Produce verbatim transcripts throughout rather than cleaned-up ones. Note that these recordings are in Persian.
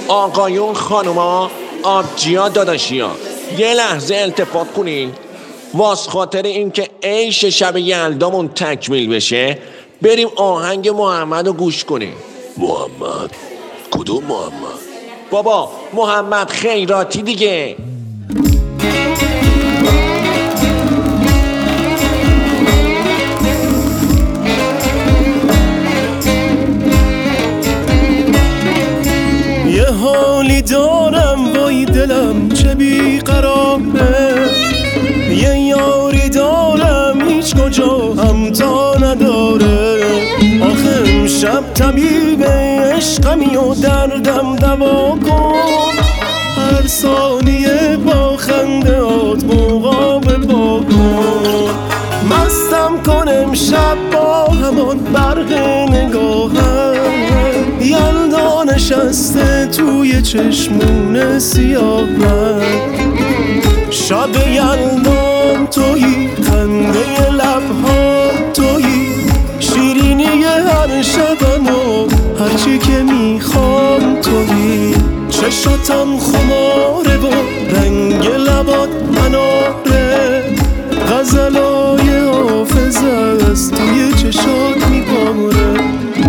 آقایون خانوما آبجیا داداشیا یه لحظه التفات کنین. واس خاطر این که عیش شب یلدامون تکمیل بشه بریم آهنگ محمد رو گوش کنیم. محمد؟ کدوم محمد؟ بابا محمد خیراتی دیگه. یه حالی دارم وای دلم چه بیقراره، یه یاری دارم هیچ کجا همتا نداره. آخه امشب طبیب عشقمی و دردم دوا کن، هر ثانیه با خنده هات مقابل با کن. مستم کن امشب با همان برق نگاهم، یلدا نشسته توی چشمون سیاهم. شب یلدام تویی، خنده لبها تویی، شیرینی هر شبم و هرچی که میخوام تویی. چشاتم خماره و رنگ لبات اناره، غزلای حافظه از توی چشات میباره.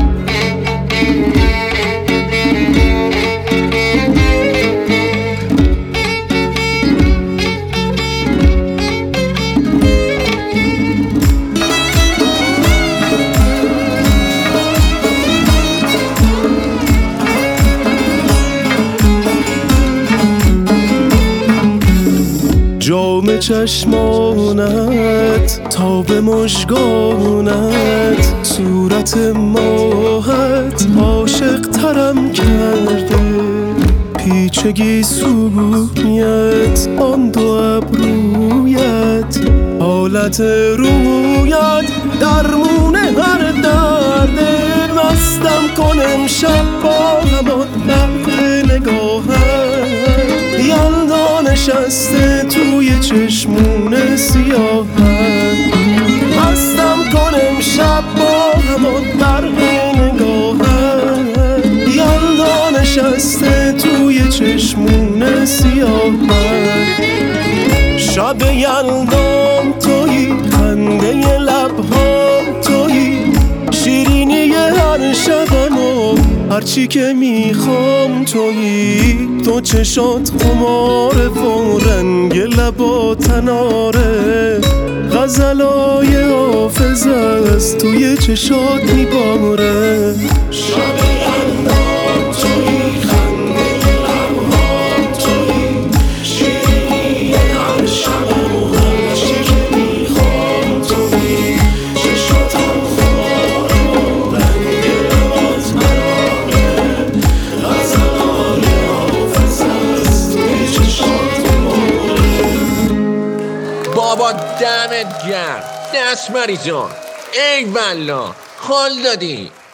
جام چشمانت تا به مژگانت، صورت ماهت عاشق ترم کرده. پیچگی سویت آن دو ابرویت، حالت رویت درمون هر درده. مستم کن امشب با همان برق نگاهم، یلدا نشسته توی چشمون سیاهم. مستم کن امشب با همان برق نگاهم، یلدا نشسته توی چشمون سیاهم. شب یلدام تویی، خنده لبها تویی، شیرینی هر شبم و هرچی که میخوام تویی. تو چشات خماره و رنگ لبات اناره، غزلای حافظه از توی چشات میباره. شب یلدام تویی، خنده لبها تویی، شیرینی هر شبم و هرچی که میخوام تویی. چشاتم خماره و رنگ لبات اناره، غزلای حافظه از توی چشات میباره. بابا دمت گرم دست مریضان، ای والله حال دادی.